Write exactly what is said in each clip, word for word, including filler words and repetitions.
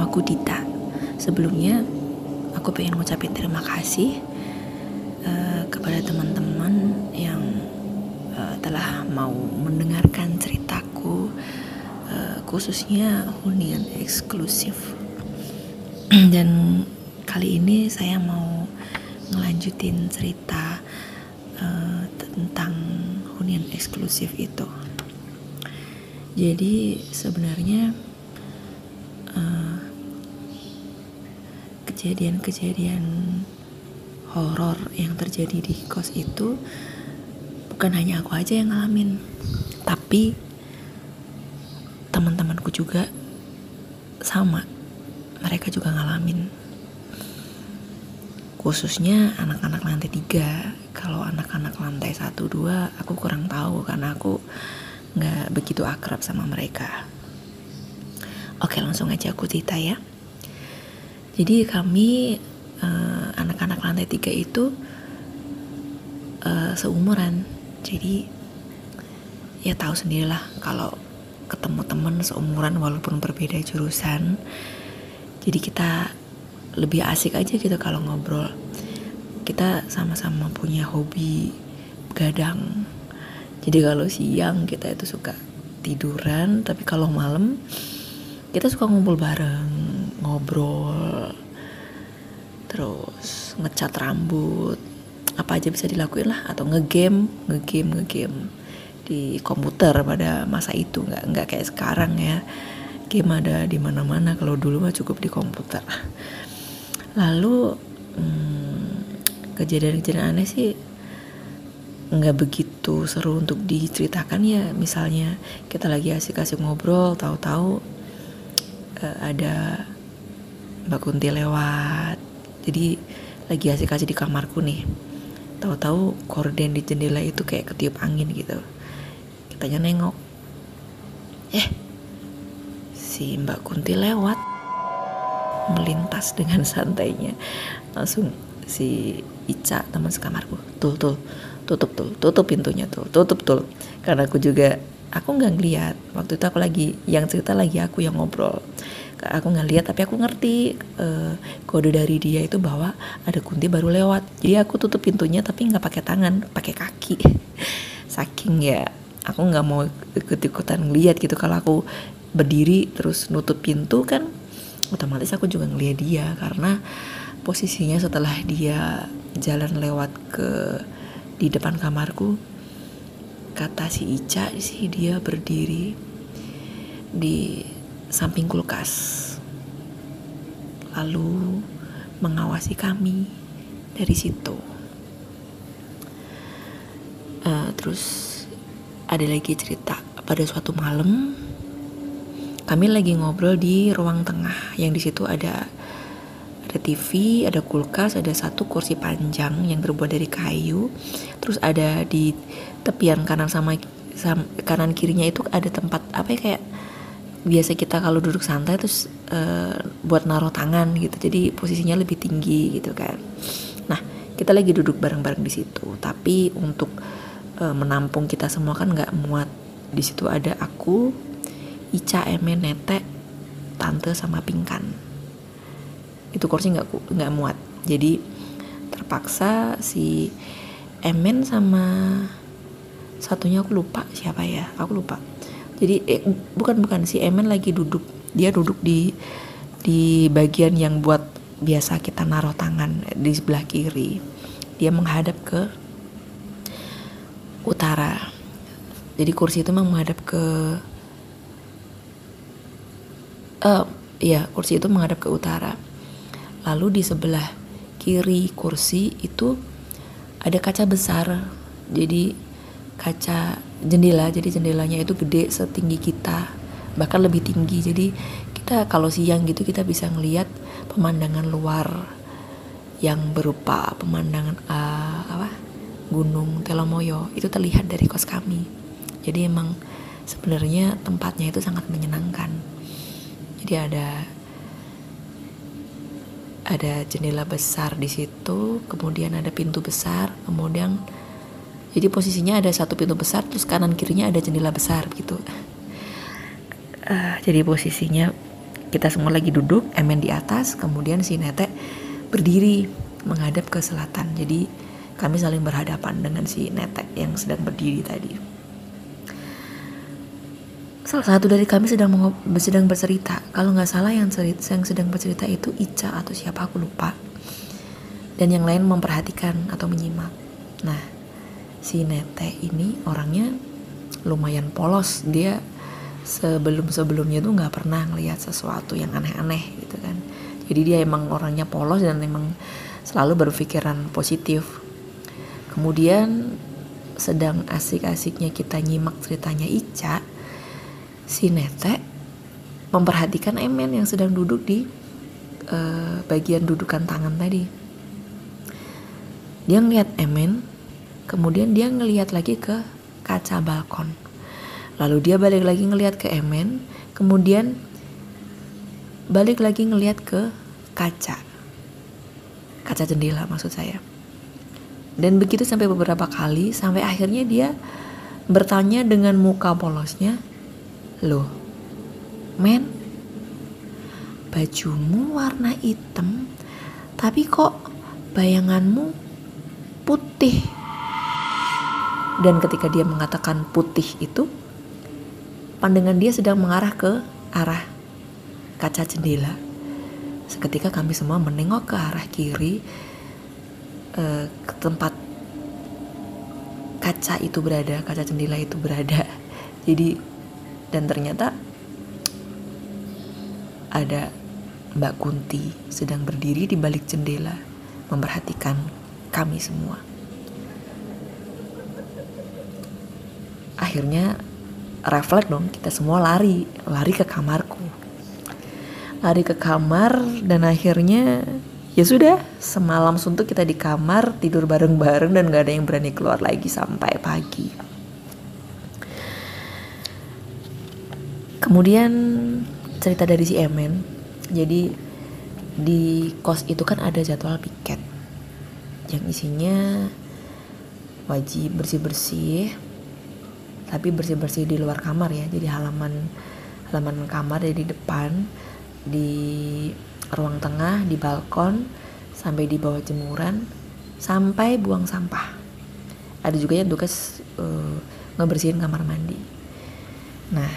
aku Dita. Sebelumnya aku pengen ngucapin terima kasih uh, kepada teman-teman yang uh, telah mau mendengarkan ceritaku, uh, khususnya hunian eksklusif. Dan kali ini saya mau ngelanjutin cerita uh, tentang hunian eksklusif itu. Jadi sebenarnya uh, kejadian-kejadian horor yang terjadi di kos itu bukan hanya aku aja yang ngalamin, tapi teman-temanku juga sama, mereka juga ngalamin. Khususnya anak-anak lantai tiga. Kalau anak-anak lantai satu dua aku kurang tahu karena aku nggak begitu akrab sama mereka. Oke, langsung aja aku cerita ya. Jadi kami uh, anak-anak lantai tiga itu uh, seumuran. Jadi ya tahu sendirilah kalau ketemu teman seumuran walaupun berbeda jurusan. Jadi kita lebih asik aja gitu kalau ngobrol. Kita sama-sama punya hobi gadang. Jadi kalau siang kita itu suka tiduran, tapi kalau malam kita suka ngumpul bareng, ngobrol, terus ngecat rambut, apa aja bisa dilakuin lah, atau ngegame, ngegame, ngegame di komputer pada masa itu, nggak nggak kayak sekarang ya, game ada di mana-mana. Kalau dulu mah cukup di komputer. Lalu hmm, kejadian-kejadian aneh sih nggak begitu seru untuk diceritakan ya. Misalnya kita lagi asik-asik ngobrol, tahu-tahu uh, ada Mbak Kunti lewat. Jadi lagi asik-asik di kamarku nih, tahu-tahu korden di jendela itu kayak ketiup angin gitu. Kitanya nengok, eh si Mbak Kunti lewat, melintas dengan santainya. Langsung si Ica, teman sekamarku, tuh tuh tutup tuh, tutup pintunya tuh, tutup tuh. Karena aku juga, aku nggak ngeliat. Waktu itu aku lagi, yang cerita lagi aku yang ngobrol. Aku nggak lihat, tapi aku ngerti uh, kode dari dia itu bahwa ada Kunti baru lewat. Jadi aku tutup pintunya, tapi nggak pakai tangan, pakai kaki. Saking ya, aku nggak mau ikut-ikutan ngeliat gitu. Kalau aku berdiri terus nutup pintu kan, otomatis aku juga ngeliat dia, karena posisinya setelah dia jalan lewat ke di depan kamarku, kata si Ica sih dia berdiri di samping kulkas, lalu mengawasi kami dari situ. Uh, terus ada lagi cerita, pada suatu malam kami lagi ngobrol di ruang tengah, yang di situ ada ada T V, ada kulkas, ada satu kursi panjang yang terbuat dari kayu. Terus ada di tepian kanan sama, sama kanan kirinya itu ada tempat apa ya, kayak biasa kita kalau duduk santai terus uh, buat naruh tangan gitu. Jadi posisinya lebih tinggi gitu kan. Nah, kita lagi duduk bareng-bareng di situ. Tapi untuk uh, menampung kita semua kan nggak muat. Di situ ada aku, Ica, Emen, Nete, Tante sama Pingkan. Itu kursi nggak nggak muat. Jadi terpaksa si Emen sama satunya aku lupa siapa ya, aku lupa. Jadi eh, bukan bukan si Emen lagi duduk, dia duduk di di bagian yang buat biasa kita naruh tangan di sebelah kiri. Dia menghadap ke utara. Jadi kursi itu memang menghadap ke uh, ya kursi itu menghadap ke utara. Lalu di sebelah kiri kursi itu ada kaca besar. Jadi kaca jendela, jadi jendelanya itu gede setinggi kita, bahkan lebih tinggi. Jadi kita kalau siang gitu kita bisa ngelihat pemandangan luar yang berupa pemandangan uh, apa Gunung Telomoyo itu terlihat dari kos kami. Jadi emang sebenarnya tempatnya itu sangat menyenangkan. Jadi ada ada jendela besar di situ, kemudian ada pintu besar, kemudian jadi posisinya ada satu pintu besar, terus kanan kirinya ada jendela besar gitu. Uh, jadi posisinya Kita semua lagi duduk, Emen di atas, kemudian si Netek berdiri menghadap ke selatan. Jadi kami saling berhadapan dengan si Netek yang sedang berdiri tadi. Salah satu dari kami sedang mengop- sedang bercerita. Kalau nggak salah yang cerita, yang sedang bercerita itu Ica atau siapa aku lupa. Dan yang lain memperhatikan atau menyimak. Nah, si Netek ini orangnya lumayan polos. Dia sebelum-sebelumnya tuh nggak pernah ngelihat sesuatu yang aneh-aneh gitu kan. Jadi dia emang orangnya polos dan emang selalu berpikiran positif. Kemudian sedang asik-asiknya kita nyimak ceritanya Ica, si Netek memperhatikan Emen yang sedang duduk di uh, bagian dudukan tangan tadi. Dia ngeliat Emen, kemudian dia ngeliat lagi ke kaca balkon. Lalu dia balik lagi ngeliat ke Emen, kemudian balik lagi ngeliat ke kaca. Kaca jendela maksud saya. Dan begitu sampai beberapa kali, sampai akhirnya dia bertanya dengan muka polosnya, "Loh, Men, bajumu warna hitam, tapi kok bayanganmu putih?" Dan ketika dia mengatakan putih itu, pandangan dia sedang mengarah ke arah kaca jendela. Seketika kami semua menengok ke arah kiri, eh, ke tempat kaca itu berada, kaca jendela itu berada. Jadi, dan ternyata ada Mbak Kunti sedang berdiri di balik jendela memperhatikan kami semua. Akhirnya refleks dong, kita semua lari, lari ke kamarku. Lari ke kamar dan akhirnya ya sudah, semalam suntuk kita di kamar, tidur bareng-bareng dan gak ada yang berani keluar lagi sampai pagi. Kemudian cerita dari si Emen. Jadi di kos itu kan ada jadwal piket yang isinya wajib bersih-bersih, tapi bersih-bersih di luar kamar ya. Jadi halaman halaman kamar dari depan, di ruang tengah, di balkon, sampai di bawah jemuran, sampai buang sampah. Ada juga yang tugas uh, ngebersihin kamar mandi. Nah,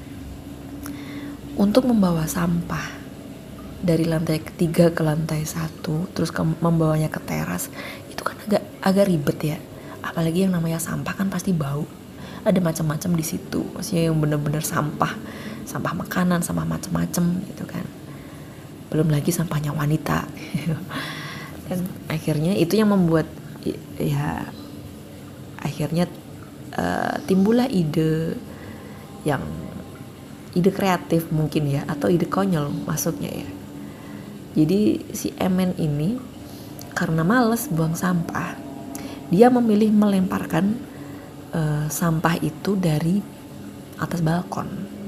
untuk membawa sampah dari lantai ketiga ke lantai satu, terus ke, membawanya ke teras, itu kan agak agak ribet ya. Apalagi yang namanya sampah kan pasti bau. Ada macam-macam di situ, maksudnya yang bener-bener sampah, sampah makanan, sampah macam-macam gitu kan. Belum lagi sampahnya wanita. Dan akhirnya itu yang membuat ya akhirnya uh, timbullah ide yang ide kreatif mungkin ya, atau ide konyol masuknya ya. Jadi si Emen ini karena males buang sampah, dia memilih melemparkan uh, sampah itu dari atas balkon.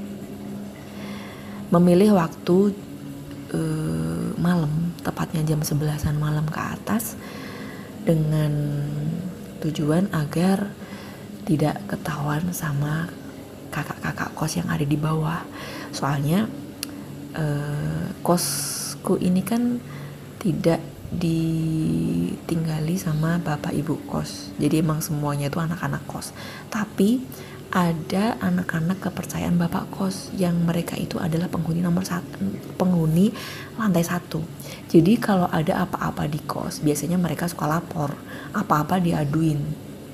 Memilih waktu uh, malam, tepatnya jam sebelasan malam ke atas, dengan tujuan agar tidak ketahuan sama kakak-kakak kos yang ada di bawah. Soalnya uh, kosku ini kan tidak ditinggali sama bapak ibu kos, jadi emang semuanya itu anak-anak kos. Tapi ada anak-anak kepercayaan bapak kos yang mereka itu adalah penghuni nomor satu, penghuni lantai satu. Jadi kalau ada apa-apa di kos, biasanya mereka suka lapor, apa-apa diaduin.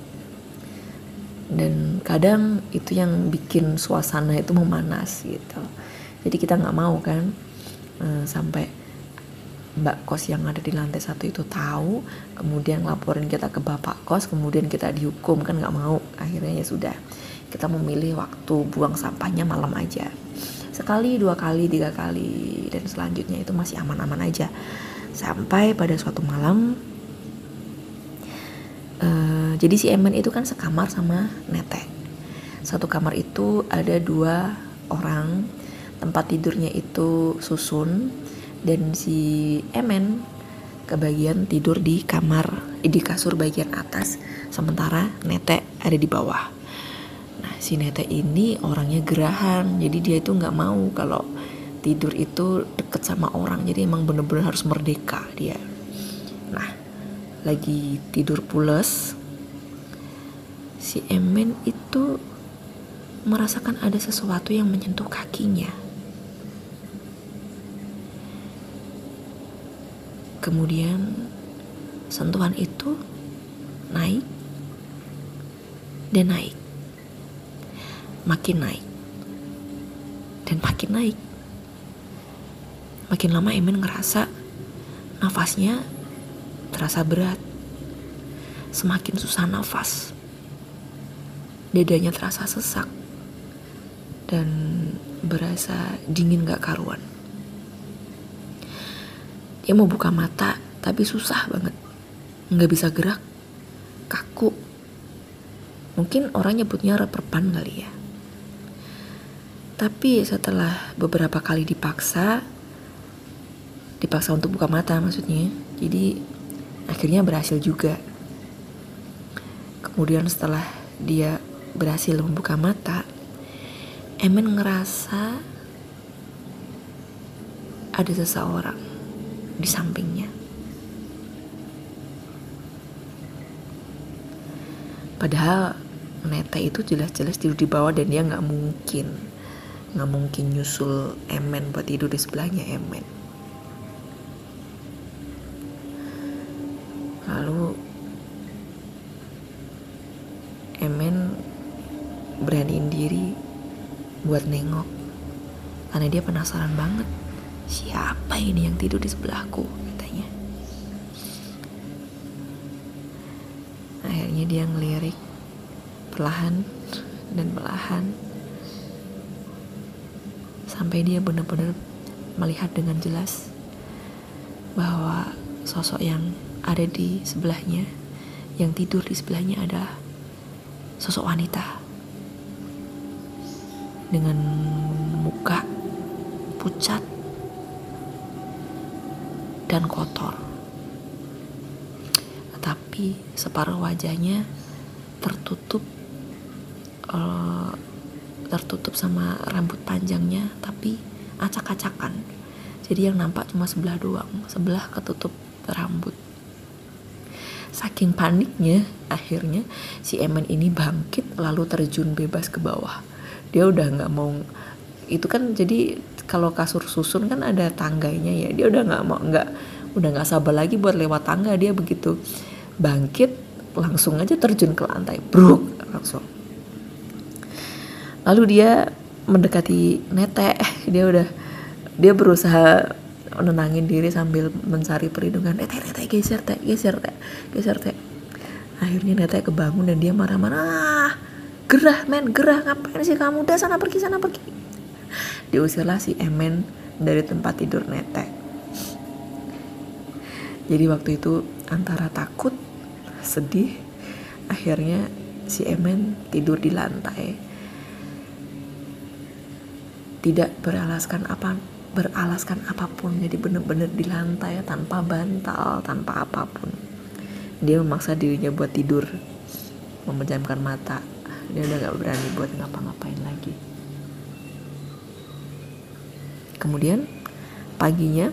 Dan kadang itu yang bikin suasana itu memanas gitu. Jadi kita nggak mau kan eh, sampai mbak kos yang ada di lantai satu itu tahu, kemudian laporin kita ke bapak kos, kemudian kita dihukum, kan nggak mau. Akhirnya ya sudah, kita memilih waktu buang sampahnya malam aja, sekali, dua kali, tiga kali, dan selanjutnya itu masih aman-aman aja. Sampai pada suatu malam, uh, jadi si Emen itu kan sekamar sama Netek. Satu kamar itu ada dua orang, tempat tidurnya itu susun, dan si Emen kebagian tidur di kamar, di kasur bagian atas, sementara Netek ada di bawah. Nah, si Netek ini orangnya gerahan, jadi dia itu nggak mau kalau tidur itu deket sama orang, jadi emang bener-bener harus merdeka dia. Nah, lagi tidur pules, si Emen itu merasakan ada sesuatu yang menyentuh kakinya. Kemudian sentuhan itu naik dan naik, makin naik dan makin naik. Makin lama Emen ngerasa nafasnya terasa berat, semakin susah nafas, dadanya terasa sesak dan berasa dingin gak karuan. Dia mau buka mata tapi susah banget, gak bisa gerak, kaku. Mungkin orang nyebutnya reperban kali ya. Tapi setelah beberapa kali dipaksa Dipaksa untuk buka mata maksudnya, jadi akhirnya berhasil juga. Kemudian setelah dia berhasil membuka mata, Emen ngerasa ada seseorang di sampingnya. Padahal Nete itu jelas-jelas tidur di bawah dan dia nggak mungkin nggak mungkin nyusul Emen buat tidur di sebelahnya Emen. Lalu Emen beraniin diri buat nengok karena dia penasaran banget, siapa ini yang tidur di sebelahku, katanya. Akhirnya dia ngelirik perlahan dan perlahan sampai dia benar-benar melihat dengan jelas bahwa sosok yang ada di sebelahnya, yang tidur di sebelahnya adalah sosok wanita dengan muka pucat dan kotor, tetapi separuh wajahnya tertutup uh, tertutup sama rambut panjangnya, tapi acak-acakan. Jadi yang nampak cuma sebelah doang, sebelah ketutup rambut. Saking paniknya, akhirnya si Emen ini bangkit lalu terjun bebas ke bawah. Dia udah nggak mau, itu kan jadi kalau kasur susun kan ada tangganya ya, dia udah nggak mau, nggak udah nggak sabar lagi buat lewat tangga. Dia begitu bangkit langsung aja terjun ke lantai, bruk langsung. Lalu dia mendekati Nete, dia udah dia berusaha menenangin diri sambil mencari perlindungan. Eh, teh, teh, geser, teh, geser, teh, geser, teh. Akhirnya Nete kebangun dan dia marah-marah. Gerah, men, gerah, ngapain sih kamu? Udah sana pergi, sana pergi. Diusirlah si Emen dari tempat tidur Nete. Jadi waktu itu antara takut, sedih, akhirnya si Emen tidur di lantai. Tidak beralaskan apa beralaskan apapun, jadi bener-bener di lantai tanpa bantal, tanpa apapun. Dia memaksa dirinya buat tidur, memejamkan mata. Dia udah gak berani buat ngapa-ngapain lagi. Kemudian paginya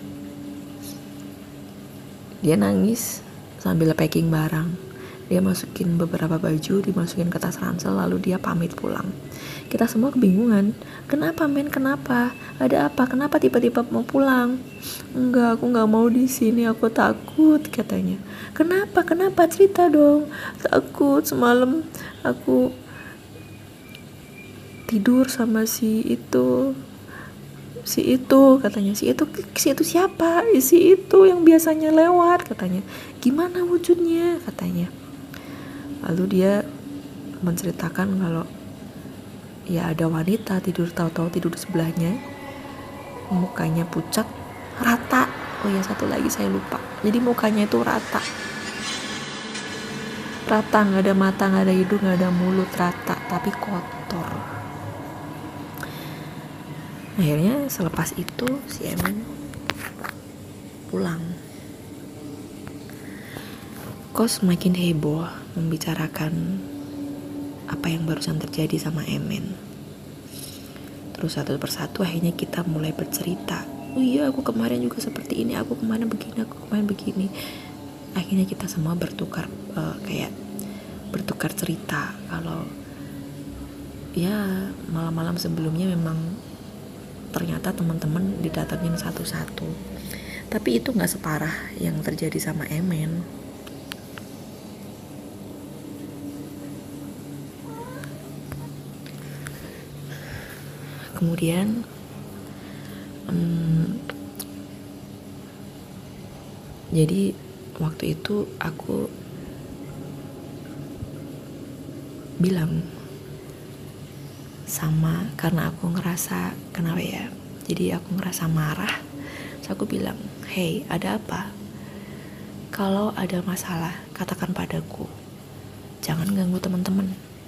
dia nangis sambil packing barang. Dia masukin beberapa baju, dimasukin ke tas ransel, lalu dia pamit pulang. Kita semua kebingungan. Kenapa, men? Kenapa? Ada apa? Kenapa tiba-tiba mau pulang? Enggak, aku nggak mau di sini. Aku takut, katanya. Kenapa? Kenapa? Cerita dong. Takut semalam aku tidur sama si itu. Si itu, katanya. Si itu, si itu siapa? Si itu yang biasanya lewat, katanya. Gimana wujudnya? Katanya. Lalu dia menceritakan kalau ya ada wanita tidur, tahu-tahu tidur di sebelahnya, mukanya pucat, rata. Oh ya, satu lagi saya lupa. Jadi mukanya itu rata, rata, nggak ada mata, nggak ada hidung, nggak ada mulut, rata, tapi kotor. Akhirnya selepas itu si Emen pulang. Kok semakin heboh membicarakan apa yang barusan terjadi sama Emen. Terus satu persatu akhirnya kita mulai bercerita, oh iya aku kemarin juga seperti ini, aku kemarin begini, aku kemarin begini. Akhirnya kita semua bertukar uh, kayak bertukar cerita kalau ya malam-malam sebelumnya memang ternyata teman-teman didatengin satu-satu. Tapi itu gak separah yang terjadi sama Emen. Kemudian um, jadi waktu itu aku bilang sama, karena aku ngerasa kenapa ya, jadi aku ngerasa marah. Terus aku bilang, hey, ada apa? Kalau ada masalah katakan padaku, jangan ganggu teman-teman.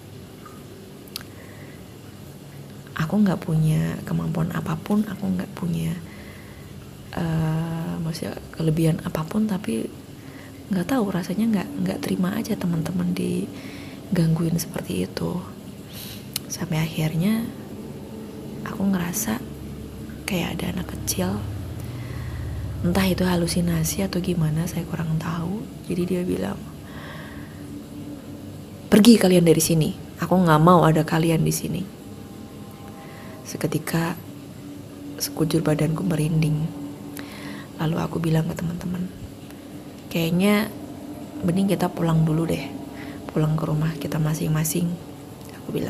Aku nggak punya kemampuan apapun, aku nggak punya uh, maksudnya kelebihan apapun, tapi nggak tahu rasanya nggak nggak terima aja teman-teman digangguin seperti itu. Sampai akhirnya aku ngerasa kayak ada anak kecil, entah itu halusinasi atau gimana, saya kurang tahu. Jadi dia bilang, pergi kalian dari sini, aku nggak mau ada kalian di sini. Seketika sekujur badanku merinding. Lalu aku bilang ke teman-teman, kayaknya mending kita pulang dulu deh, pulang ke rumah kita masing-masing, aku bilang.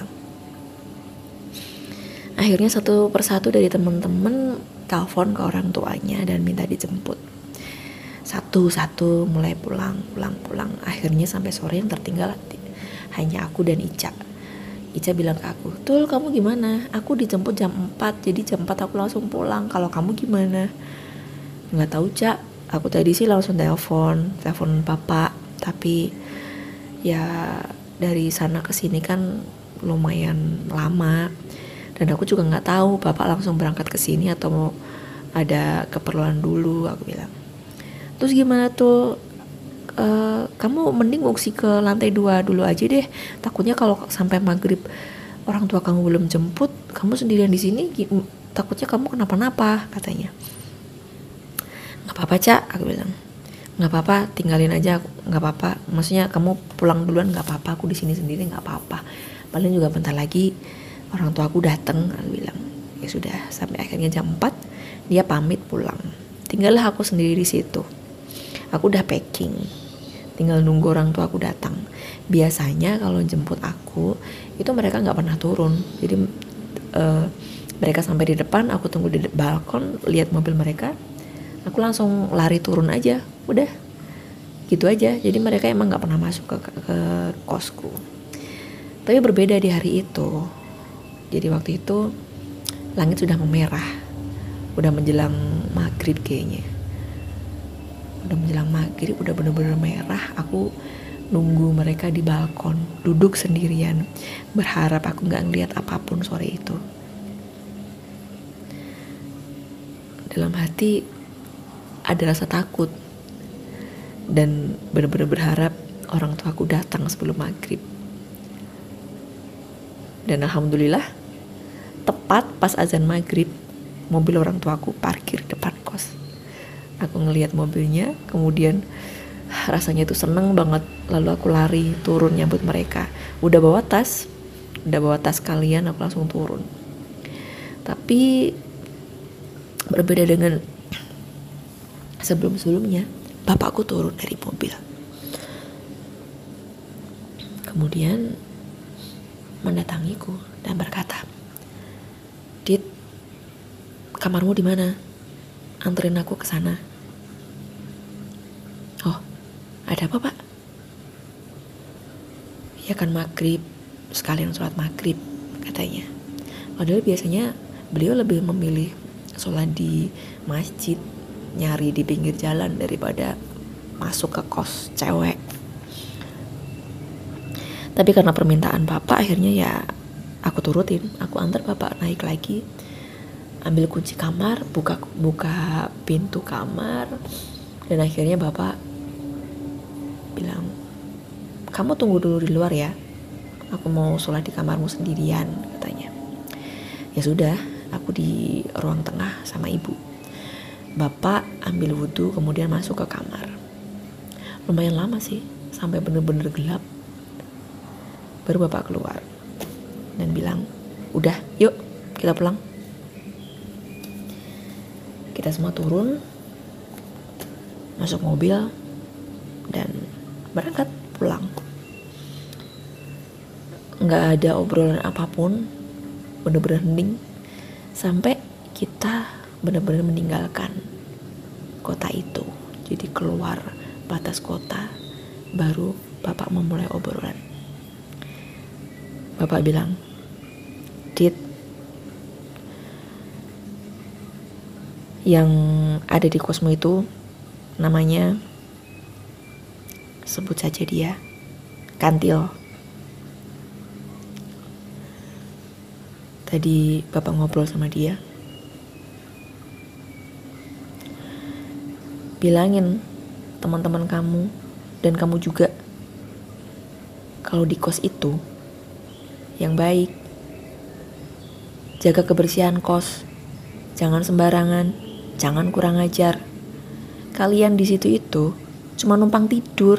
Akhirnya satu persatu dari teman-teman telepon ke orang tuanya dan minta dijemput. Satu-satu mulai pulang, pulang-pulang. Akhirnya sampai sore yang tertinggal hanya aku dan Ica. Ica bilang ke aku, Tul kamu gimana? Aku dijemput jam empat, jadi jam empat aku langsung pulang. Kalau kamu gimana? Nggak tahu Cak, aku tadi sih langsung telepon, telepon papa. Tapi ya dari sana ke sini kan lumayan lama. Dan aku juga nggak tahu bapak langsung berangkat ke sini atau mau ada keperluan dulu, aku bilang. Terus gimana tuh? Uh, kamu mending ngungsi ke lantai dua dulu aja deh. Takutnya kalau sampai maghrib orang tua kamu belum jemput, kamu sendirian di sini, takutnya kamu kenapa-napa, katanya. Nggak apa-apa Cak, aku bilang. Nggak apa-apa, tinggalin aja, nggak apa-apa. Maksudnya kamu pulang duluan nggak apa-apa, aku di sini sendiri nggak apa-apa. Paling juga bentar lagi orang tua aku datang, aku bilang. Ya sudah, sampai akhirnya jam empat dia pamit pulang. Tinggallah aku sendiri di situ. Aku udah packing, tinggal nunggu orang tua aku datang. Biasanya kalau jemput aku itu mereka nggak pernah turun. Jadi uh, mereka sampai di depan, aku tunggu di balkon, lihat mobil mereka, aku langsung lari turun aja. Udah gitu aja. Jadi mereka emang nggak pernah masuk ke, ke, ke kosku. Tapi berbeda di hari itu. Jadi waktu itu langit sudah memerah, udah menjelang maghrib kayaknya. Udah menjelang maghrib, udah bener-bener merah. Aku nunggu mereka di balkon, duduk sendirian, berharap aku gak ngeliat apapun sore itu. Dalam hati ada rasa takut dan bener-bener berharap orang tua aku datang sebelum maghrib. Dan alhamdulillah, tepat pas azan maghrib, mobil orang tua aku parkir depan kos. Aku ngelihat mobilnya, kemudian rasanya itu seneng banget. Lalu aku lari turun nyambut mereka. Udah bawa tas, udah bawa tas kalian, aku langsung turun. Tapi berbeda dengan sebelum-sebelumnya, bapakku turun dari mobil. Kemudian mendatangiku dan berkata, Dit, kamarmu di mana? Anterin aku ke sana. Oh, ada apa Pak? Ya kan maghrib, sekalian sholat maghrib, katanya. Padahal biasanya beliau lebih memilih sholat di masjid, nyari di pinggir jalan daripada masuk ke kos cewek. Tapi karena permintaan Bapak, akhirnya ya aku turutin. Aku antar Bapak naik lagi, ambil kunci kamar, buka buka pintu kamar, dan akhirnya Bapak bilang, kamu tunggu dulu di luar ya, aku mau sholat di kamarmu sendirian, katanya. Ya sudah, aku di ruang tengah sama ibu. Bapak ambil wudhu kemudian masuk ke kamar. Lumayan lama sih, sampai bener-bener gelap. Baru bapak keluar dan bilang, udah yuk kita pulang. Kita semua turun, masuk mobil dan berangkat pulang. Nggak ada obrolan apapun, bener-bener hening sampai kita bener-bener meninggalkan kota itu. Jadi keluar batas kota, baru bapak memulai obrolan. Bapak bilang, Dit, yang ada di kosmu itu namanya, sebut saja dia, Kantil. Tadi bapak ngobrol sama dia, bilangin teman-teman kamu dan kamu juga kalau di kos itu yang baik, jaga kebersihan kos, jangan sembarangan, jangan kurang ajar. Kalian di situ itu cuma numpang tidur.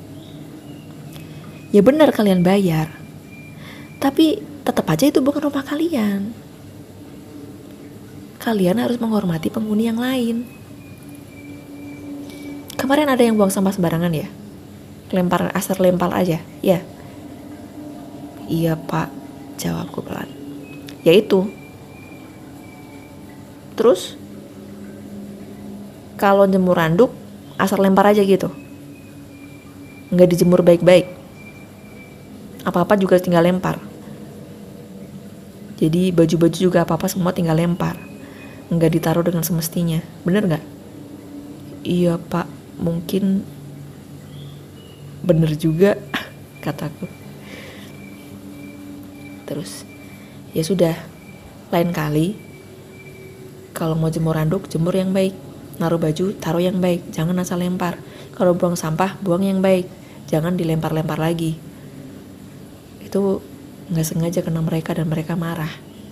Ya benar kalian bayar, tapi tetap aja itu bukan rumah kalian. Kalian harus menghormati penghuni yang lain. Kemarin ada yang buang sampah sembarangan ya? Lempar asar lempar aja, ya? Iya pak, jawabku pelan. Ya itu. Terus kalau jemur handuk asar lempar aja gitu, nggak dijemur baik-baik, apa-apa juga tinggal lempar. Jadi baju-baju juga apa-apa semua tinggal lempar, nggak ditaruh dengan semestinya. Bener nggak? Iya pak, mungkin bener juga, kataku. Terus ya sudah, lain kali kalau mau jemur handuk, jemur yang baik. Naruh baju, taruh yang baik, jangan asal lempar. Kalau buang sampah, buang yang baik, jangan dilempar-lempar lagi. Itu gak sengaja kena mereka dan mereka marah.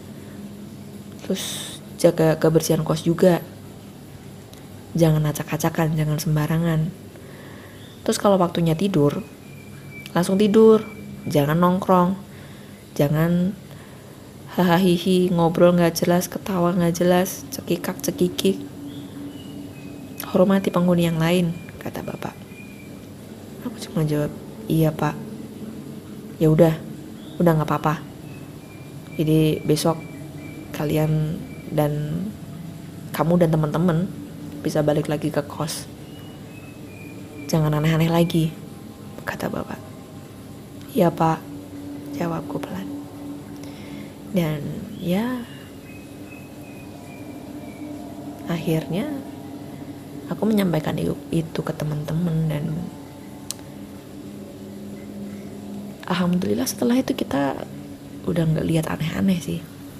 Terus jaga kebersihan kos juga, jangan acak-acakan, jangan sembarangan. Terus kalau waktunya tidur, langsung tidur, jangan nongkrong, jangan hahaha ngobrol gak jelas, ketawa gak jelas, cekikak-cekikik. Hormati penghuni yang lain, kata bapak. Aku cuma jawab, iya pak. Ya udah, udah gak apa-apa. Jadi besok kalian dan kamu dan teman-teman bisa balik lagi ke kos. Jangan aneh-aneh lagi, kata bapak. Iya pak, jawabku pelan. Dan ya akhirnya aku menyampaikan itu ke teman-teman dan alhamdulillah setelah itu kita udah nggak lihat aneh-aneh sih.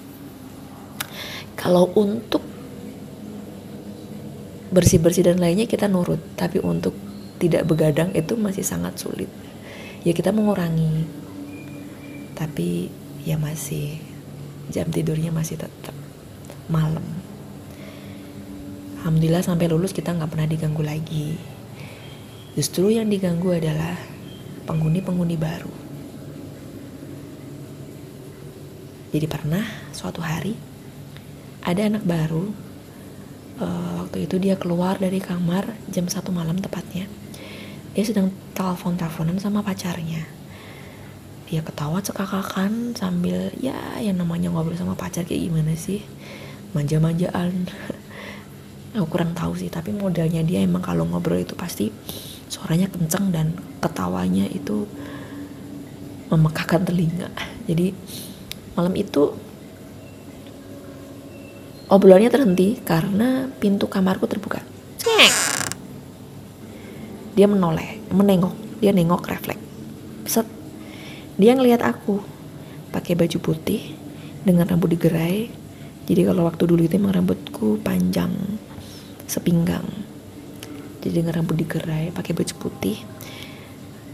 Kalau untuk bersih-bersih dan lainnya kita nurut, tapi untuk tidak begadang itu masih sangat sulit. Ya kita mengurangi, tapi ya masih jam tidurnya masih tetap malam. Alhamdulillah sampai lulus kita nggak pernah diganggu lagi. Justru yang diganggu adalah penghuni-penghuni baru. Jadi pernah suatu hari ada anak baru, uh, waktu itu dia keluar dari kamar jam satu malam tepatnya. Dia sedang telepon-teleponan sama pacarnya. Dia ketawa cekakakan sambil ya yang namanya ngobrol sama pacar kayak gimana sih, manja-manjaan. Aku kurang tahu sih, tapi modelnya dia emang kalau ngobrol itu pasti suaranya kenceng dan ketawanya itu memekakkan telinga. Jadi malam itu obrolannya terhenti karena pintu kamarku terbuka. Cek. Dia menoleh, menengok, dia nengok refleks. Set. Dia ngelihat aku pakai baju putih dengan rambut digerai. Jadi kalau waktu dulu itu emang rambutku panjang sepinggang. Jadi dengan rambut digerai, pakai baju putih,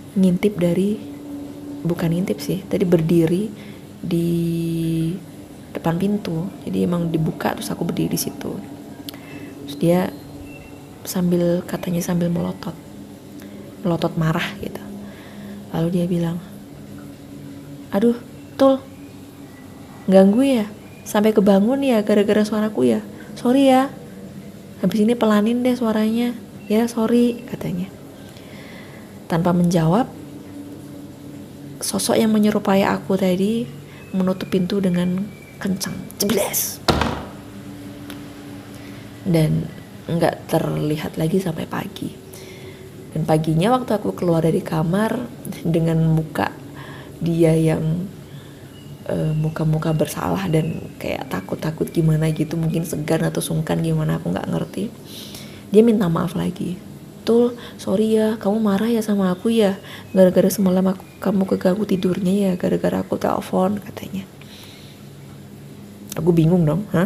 ngintip dari, bukan ngintip sih, tadi berdiri di depan pintu, jadi emang dibuka terus aku berdiri di situ. Terus dia sambil katanya sambil melotot melotot marah gitu. Lalu dia bilang, aduh Tul, ganggu ya, sampai kebangun ya gara-gara suaraku ya, sorry ya, habis ini pelanin deh suaranya ya, sorry katanya. Tanpa menjawab, sosok yang menyerupai aku tadi menutup pintu dengan kencang, jebles, dan nggak terlihat lagi sampai pagi. Dan paginya waktu aku keluar dari kamar dengan muka dia yang uh, muka-muka bersalah dan kayak takut-takut gimana gitu, mungkin segan atau sungkan gimana aku nggak ngerti, dia minta maaf lagi. Tul, sorry ya, kamu marah ya sama aku ya, gara-gara semalam aku, kamu keganggu tidurnya ya, gara-gara aku telepon katanya. Aku bingung dong, hah?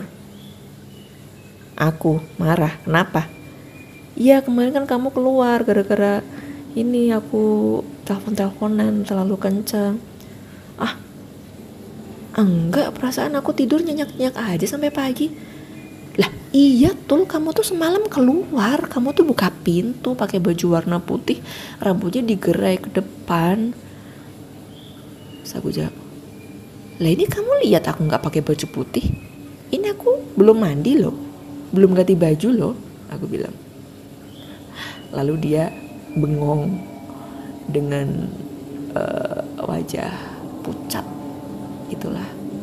Aku marah, kenapa? Iya kemarin kan kamu keluar gara-gara ini aku telepon-teleponan terlalu kencang. Ah, enggak, perasaan aku tidur nyenyak-nyenyak aja sampai pagi. Lah iya Tul, kamu tuh semalam keluar, kamu tuh buka pintu pakai baju warna putih, rambutnya digerai ke depan. Terus aku jawab, lah ini kamu lihat aku nggak pakai baju putih? Ini aku belum mandi loh, belum ganti baju loh, aku bilang. Lalu dia bengong dengan uh, wajah pucat, itulah.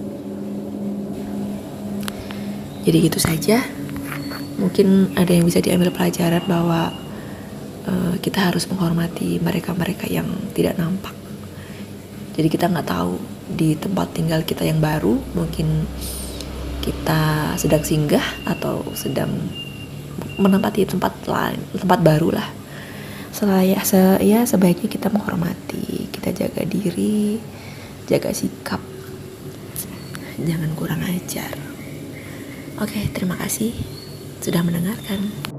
Jadi gitu saja. Mungkin ada yang bisa diambil pelajaran bahwa uh, kita harus menghormati mereka-mereka yang tidak nampak. Jadi kita nggak tahu di tempat tinggal kita yang baru, mungkin kita sedang singgah atau sedang menempati tempat lain, tempat baru lah. Selaya, se, ya sebaiknya kita menghormati, kita jaga diri, jaga sikap, jangan kurang ajar. Oke, terima kasih sudah mendengarkan.